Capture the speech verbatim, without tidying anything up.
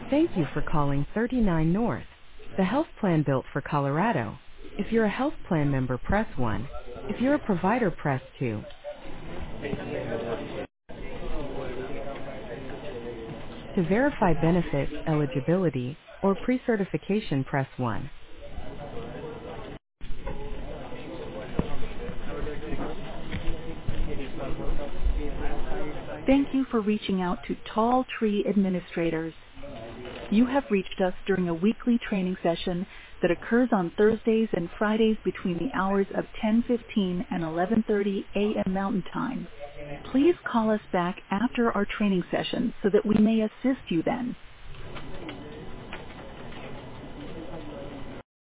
Thank you for calling thirty-nine North, the health plan built for Colorado. If you're a health plan member, press one. If you're a provider, press two. To verify benefits, eligibility, or pre-certification, press one. Thank you for reaching out to Tall Tree Administrators. You have reached us during a weekly training session that occurs on Thursdays and Fridays between the hours of ten fifteen and eleven thirty a m Mountain Time. Please call us back after our training session so that we may assist you then.